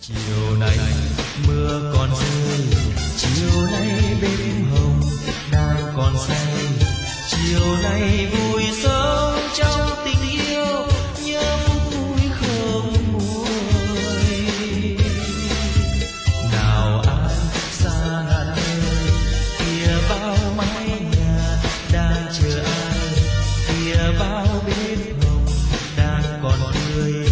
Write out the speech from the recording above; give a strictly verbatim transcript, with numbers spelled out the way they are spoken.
Chiều nay mưa còn rơi, chiều nay bên hồng đang còn say. Chiều nay vui sống trong tình yêu, nhớ vui không nguôi. Nào ai xa ngàn nơi, kia bao mái nhà đang chờ ai, kia bao bên hồng đang còn tươi.